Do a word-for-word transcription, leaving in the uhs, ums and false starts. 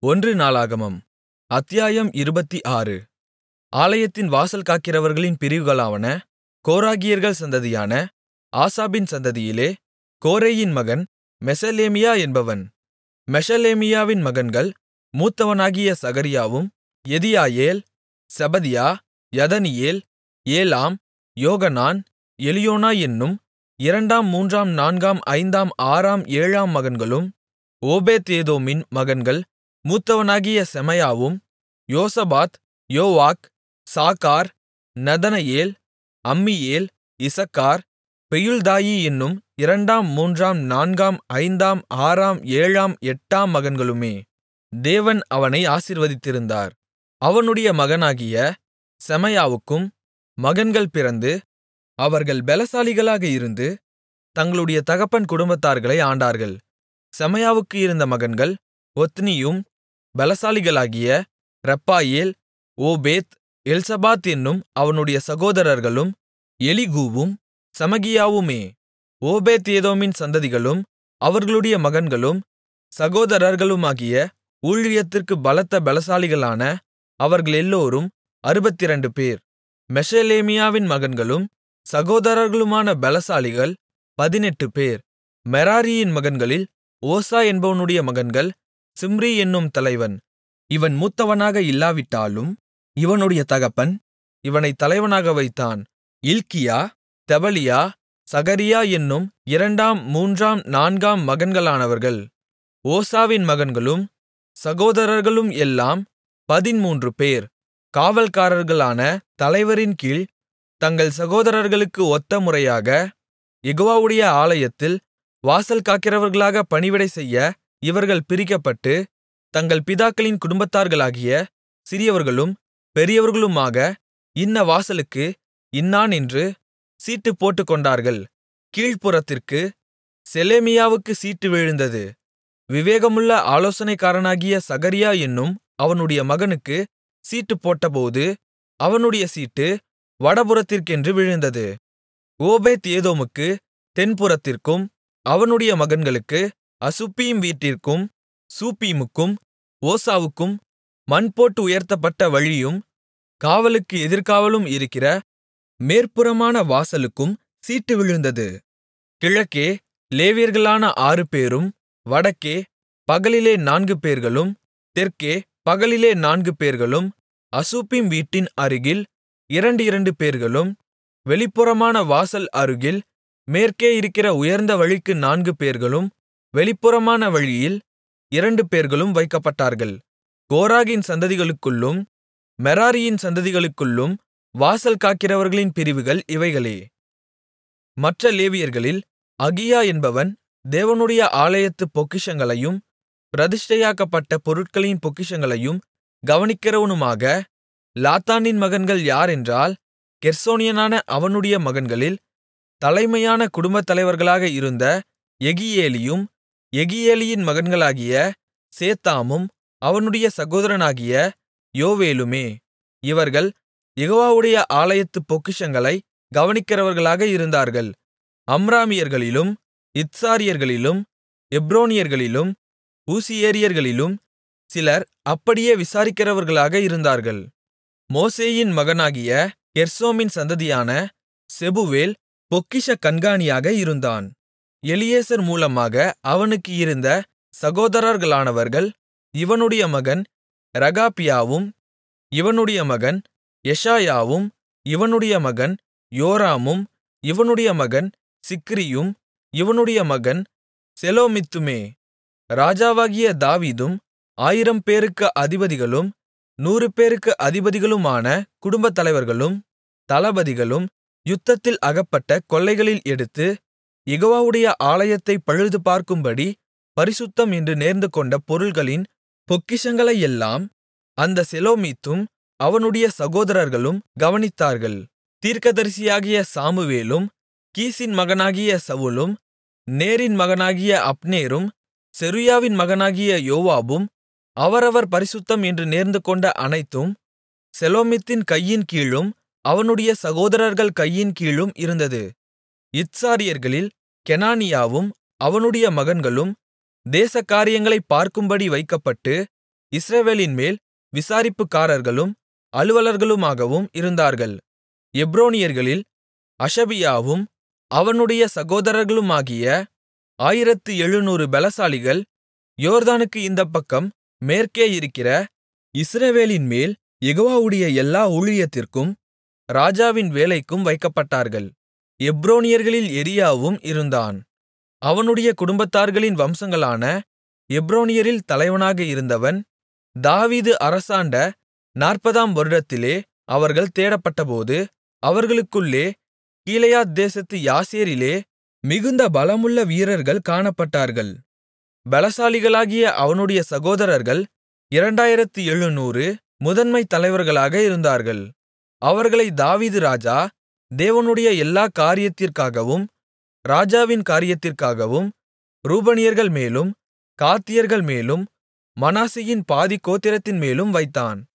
ஒன்று நாளாகமம் அத்தியாயம் இருபத்தாறு. ஆலயத்தின் வாசல் காக்கிறவர்களின் பிரிவுகளாவன. கோராகியர்கள் சந்ததியான ஆசாபின் சந்ததியிலே கோரேயின் மகன் மெஷெலேமியா என்பவன். மெஷெலேமியாவின் மகன்கள் மூத்தவனாகிய சகரியாவும் யெதியாயேல், செபதியா, யதனியேல், ஏலாம், யோகனான், எலியோனாய் என்னும் இரண்டாம் மூன்றாம் நான்காம் ஐந்தாம் ஆறாம் ஏழாம் மகன்களும். ஓபேத்ஏதோமின் மகன்கள் மூத்தவனாகிய செமாயாவும் யோசபாத், யோவாக், சாக்கார், நெதனெயேல், அம்மியேல், இசக்கார், பெயுள்தாயி என்னும் இரண்டாம் மூன்றாம் நான்காம் ஐந்தாம் ஆறாம் ஏழாம் எட்டாம் மகன்களுமே. தேவன் அவனை ஆசீர்வதித்திருந்தார். அவனுடைய மகனாகிய செமாயாவுக்கும் மகன்கள் பிறந்து அவர்கள் பெலசாலிகளாக இருந்து தங்களுடைய தகப்பன் குடும்பத்தார்களை ஆண்டார்கள். செமாயாவுக்கு இருந்த மகன்கள் ஒத்னியும் பெலசாலிகளாகிய ரெப்பாயேல், ஓபேத், எல்சபாத் என்னும் அவனுடைய சகோதரர்களும் எலிகூவும் செமகியாவுமே. ஓபேத்ஏதோமின் சந்ததிகளும் அவர்களுடைய மகன்களும் சகோதரர்களுமாகிய ஊழியத்திற்கு பலத்த பெலசாலிகளான அவர்களெல்லோரும் அறுபத்திரண்டு பேர். மெஷெலேமியாவின் மகன்களும் சகோதரர்களுமான பெலசாலிகள் பதினெட்டு பேர். மெராரியின் மகன்களில் ஓசா என்பவனுடைய மகன்கள் சிம்ரி என்னும் தலைவன். இவன் மூத்தவனாக இல்லாவிட்டாலும் இவனுடைய தகப்பன் இவனைத் தலைவனாக வைத்தான். இல்க்கியா, தெபலியா, சகரியா என்னும் இரண்டாம் மூன்றாம் நான்காம் மகன்களானவர்கள். ஓசாவின் மகன்களும் சகோதரர்களும் எல்லாம் பதின்மூன்று பேர். காவல்காரர்களான தலைவரின் கீழ் தங்கள் சகோதரர்களுக்கு ஒத்த முறையாக யெகோவாவுடைய ஆலயத்தில் வாசல் காக்கிறவர்களாக பணிவிடை செய்ய இவர்கள் பிரிக்கப்பட்டு, தங்கள் பிதாக்களின் குடும்பத்தார்களாகிய சிறியவர்களும் பெரியவர்களுமாக இன்ன வாசலுக்கு இன்னான் என்று சீட்டு போட்டுக்கொண்டார்கள். கீழ்ப்புறத்திற்கு செலேமியாவுக்கு சீட்டு விழுந்தது. விவேகமுள்ள ஆலோசனைக்காரனாகிய சகரியா என்னும் அவனுடைய மகனுக்கு சீட்டு போட்டபோது அவனுடைய சீட்டு வடபுறத்திற்கென்று விழுந்தது. ஓபேத் ஏதோமுக்கு தென்புறத்திற்கும் அவனுடைய மகன்களுக்கு அசுப்பீம் வீட்டிற்கும் சூப்பீமுக்கும் ஓசாவுக்கும் மண் போட்டு உயர்த்தப்பட்ட வழியும் காவலுக்கு எதிர்காவலும் இருக்கிற மேற்புறமான வாசலுக்கும் சீட்டு விழுந்தது. கிழக்கே லேவியர்களான ஆறு பேரும், வடக்கே பகலிலே நான்கு பேர்களும், தெற்கே பகலிலே நான்கு பேர்களும், அசுப்பீம் வீட்டின் அருகில் இரண்டு இரண்டு பேர்களும், வெளிப்புறமான வாசல் அருகில் மேற்கே இருக்கிற உயர்ந்த வழிக்கு நான்கு பேர்களும், வெளிப்புறமான வழியில் இரண்டு பேர்களும் வைக்கப்பட்டார்கள். கோராகின் சந்ததிகளுக்குள்ளும் மெராரியின் சந்ததிகளுக்குள்ளும் வாசல் காக்கிறவர்களின் பிரிவுகள் இவைகளே. மற்ற லேவியர்களில் அகியா என்பவன் தேவனுடைய ஆலயத்துப் பொக்கிஷங்களையும் பிரதிஷ்டையாக்கப்பட்ட பொருட்களின் பொக்கிஷங்களையும் கவனிக்கிறவனுமாக. லாத்தானின் மகன்கள் யாரென்றால், கெர்சோனியனான அவனுடைய மகன்களில் தலைமையான குடும்பத் தலைவர்களாக இருந்த யெகியேலியும், யெகியேலியின் மகன்களாகிய சேத்தாமும் அவனுடைய சகோதரனாகிய யோவேலுமே. இவர்கள் யெகோவாவுடைய ஆலயத்துப் பொக்கிஷங்களை கவனிக்கிறவர்களாக இருந்தார்கள். அம்ராமியர்களிலும் இத்சாரியர்களிலும் எப்ரோனியர்களிலும் ஊசியேரியர்களிலும் சிலர் அப்படியே விசாரிக்கிறவர்களாக இருந்தார்கள். மோசேயின் மகனாகிய கெர்சோமின் சந்ததியான செபுவேல் பொக்கிஷ கண்காணியாக இருந்தான். எலியேசர் மூலமாக அவனுக்கு இருந்த சகோதரர்களானவர்கள் இவனுடைய மகன் ரெகாபியாவும், இவனுடைய மகன் எஷாயாவும், இவனுடைய மகன் யோராமும், இவனுடைய மகன் சிக்ரியும், இவனுடைய மகன் செலோமித்துமே. ராஜாவாகிய தாவீதும் ஆயிரம் பேருக்கு அதிபதிகளும் நூறு பேருக்கு அதிபதிகளுமான குடும்பத் தலைவர்களும் தளபதிகளும் யுத்தத்தில் அகப்பட்ட கொள்ளைகளில் எடுத்து யெகோவாவுடைய ஆலயத்தைப் பழுதுபார்க்கும்படி பரிசுத்தம் என்று நேர்ந்துகொண்ட பொருள்களின் பொக்கிஷங்களையெல்லாம் அந்த செலோமித்தும் அவனுடைய சகோதரர்களும் கவனித்தார்கள். தீர்க்கதரிசியாகிய சாமுவேலும், கீசின் மகனாகிய சவுலும், நேரின் மகனாகிய அப்னேரும், செருயாவின் மகனாகிய யோவாபும் அவரவர் பரிசுத்தம் என்று நேர்ந்துகொண்ட அனைத்தும் செலோமித்தின் கையின் கீழும் அவனுடைய சகோதரர்கள் கையின் கீழும் இருந்தது. இத்சாரியர்களில் கெனானியாவும் அவனுடைய மகன்களும் தேசகாரியங்களைப் பார்க்கும்படி வைக்கப்பட்டு இஸ்ரவேலின்மேல் விசாரிப்புக்காரர்களும் அலுவலர்களுமாகவும் இருந்தார்கள். எப்ரோனியர்களில் அஷபியாவும் அவனுடைய சகோதரர்களுமாகிய ஆயிரத்து எழுநூறு பெலசாலிகள் யோர்தானுக்கு இந்தப்பக்கம் மேற்கே இருக்கிற இஸ்ரவேலின்மேல் யெகோவாவுடைய எல்லா ஊழியத்திற்கும் ராஜாவின் வேலைக்கும் வைக்கப்பட்டார்கள். எப்ரோனியர்களில் எரியாவும் இருந்தான். அவனுடைய குடும்பத்தார்களின் வம்சங்களான எப்ரோனியரில் தலைவனாக இருந்தவன். தாவீது அரசாண்ட நாற்பதாம் வருடத்திலே அவர்கள் தேடப்பட்டபோது அவர்களுக்குள்ளே கீலேயாத் தேசத்து யாசேரிலே மிகுந்த பலமுள்ள வீரர்கள் காணப்பட்டார்கள். பலசாலிகளாகிய அவனுடைய சகோதரர்கள் இரண்டாயிரத்து எழுநூறு முதன்மைத் தலைவர்களாக இருந்தார்கள். அவர்களை தாவீது ராஜா தேவனுடைய எல்லா காரியத்திற்காகவும் ராஜாவின் காரியத்திற்காகவும் ரூபனியர்கள் மேலும் காத்தியர்கள் மேலும் மனாசேயின் பாதிக் கோத்திரத்தின் மேலும் வைத்தான்.